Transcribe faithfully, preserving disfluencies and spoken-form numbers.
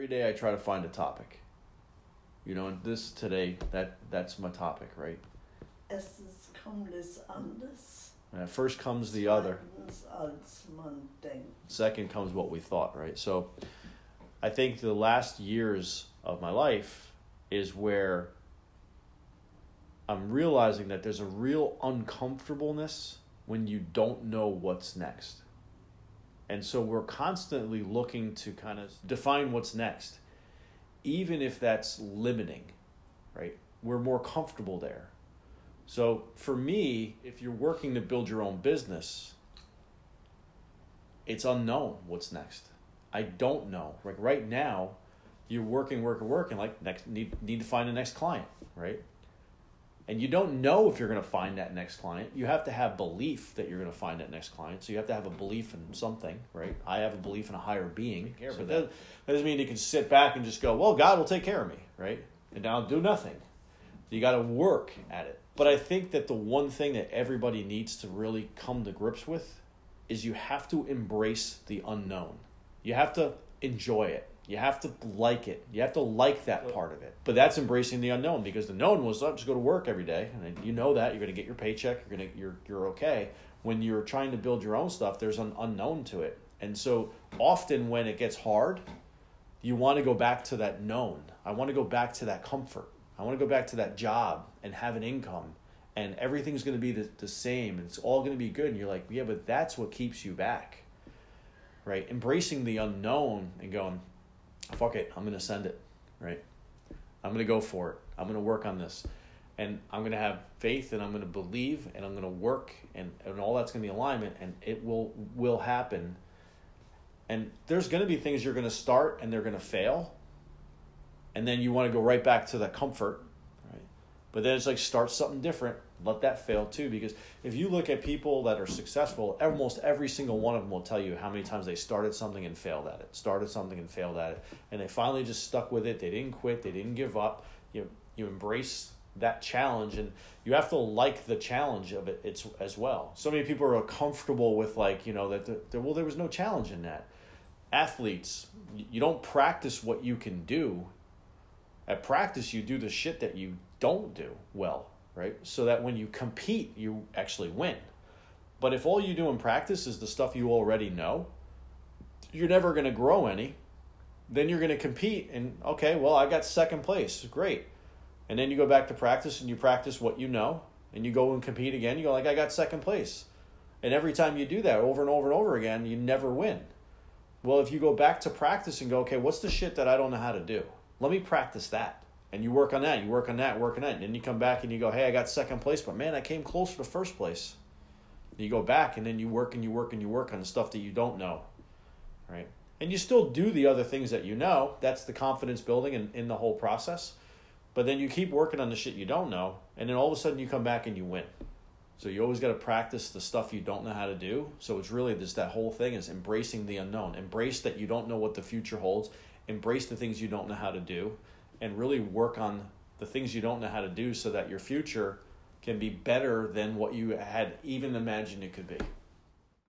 every day I try to find a topic. You know, and this today, that that's my topic, right? Erstes kommt das anders. And first comes the other. Zweitens, als man denkt. Second comes what we thought, right? So I think the last years of my life is where I'm realizing that there's a real uncomfortableness when you don't know what's next. And so we're constantly looking to kind of define what's next, even if that's limiting, right? We're more comfortable there. So for me, if you're working to build your own business, it's unknown what's next. I don't know. Like right now, you're working, working, working, like next need need to find the next client, right? And you don't know if you're going to find that next client. You have to have belief that you're going to find that next client. So you have to have a belief in something, right? I have a belief in a higher being. So that, that doesn't mean you can sit back and just go, well, God will take care of me, right? And I'll do nothing. You got to work at it. But I think that the one thing that everybody needs to really come to grips with is you have to embrace the unknown. You have to enjoy it. You have to like it. You have to like that part of it. But that's embracing the unknown, because the known was, oh, just go to work every day. And you know that. You're going to get your paycheck. You're going to, you're, you're okay. When you're trying to build your own stuff, there's an unknown to it. And so often when it gets hard, you want to go back to that known. I want to go back to that comfort. I want to go back to that job and have an income. And everything's going to be the, the same. And it's all going to be good. And you're like, yeah, but that's what keeps you back. Right? Embracing the unknown and going, fuck it, I'm going to send it, right? I'm going to go for it. I'm going to work on this. And I'm going to have faith, and I'm going to believe, and I'm going to work, and, and all that's going to be alignment, and it will will happen. And there's going to be things you're going to start, and they're going to fail. And then you want to go right back to the comfort, right? But then it's like, start something different. Let that fail too, because if you look at people that are successful, almost every single one of them will tell you how many times they started something and failed at it, started something and failed at it, and they finally just stuck with it. They didn't quit. They didn't give up. You you embrace that challenge, and you have to like the challenge of it it's, as well. So many people are comfortable with, like, you know, that the, the, well, there was no challenge in that. Athletes, you don't practice what you can do. At practice, you do the shit that you don't do well. Right? So that when you compete, you actually win. But if all you do in practice is the stuff you already know, you're never going to grow any. Then you're going to compete and, okay, well, I got second place. Great. And then you go back to practice and you practice what you know, and you go and compete again. You go like, I got second place. And every time you do that over and over and over again, you never win. Well, if you go back to practice and go, okay, what's the shit that I don't know how to do? Let me practice that. And you work on that, you work on that, work on that. And then you come back and you go, hey, I got second place, but man, I came closer to first place. You go back and then you work and you work and you work on the stuff that you don't know, right? And you still do the other things that you know. That's the confidence building in, in the whole process. But then you keep working on the shit you don't know, and then all of a sudden you come back and you win. So you always got to practice the stuff you don't know how to do. So it's really this, that whole thing is embracing the unknown. Embrace that you don't know what the future holds. Embrace the things you don't know how to do. And really work on the things you don't know how to do so that your future can be better than what you had even imagined it could be.